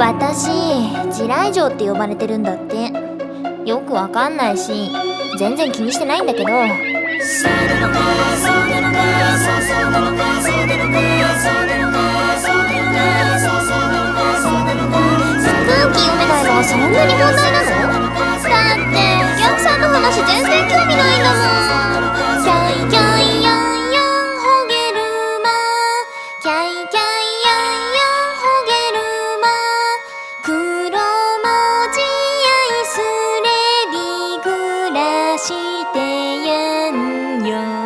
私、地雷嬢って呼ばれてるんだって。よくわかんないし、全然気にしてないんだけど。空気読めないのがそんなに問題なの？だってお客さんの話全然興味ないんだもん。キャイキャイヤンヤンホゲルマ、キャイキャイヤンヤンホゲルマ、黒文字アイスレディグラしてやんよ。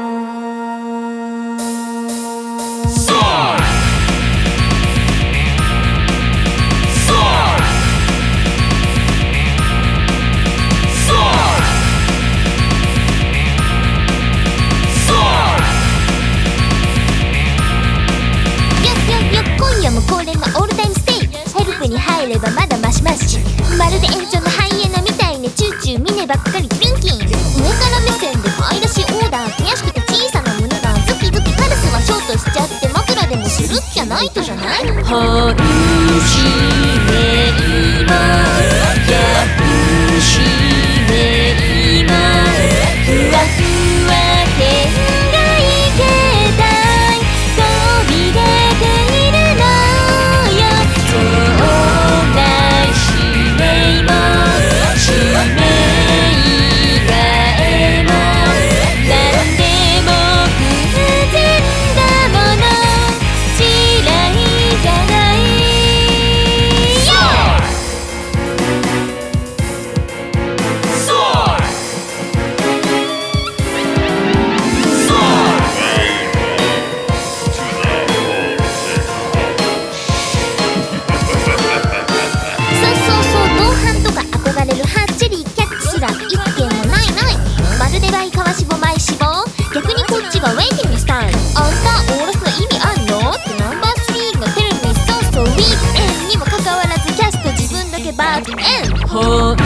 これがオールタイムステイ。ヘルプに入ればまだマシマシ。まるで延長のハイエナみたいにチューチュー見ねばっかりキンキン。上から目線で買い出しオーダー。悔しくて小さな胸がズキズキ。パルスはショートしちゃって枕でもするっきゃないとじゃない。ほんしめ今やんしめ今ふわふわ天外形態飛び出ているほん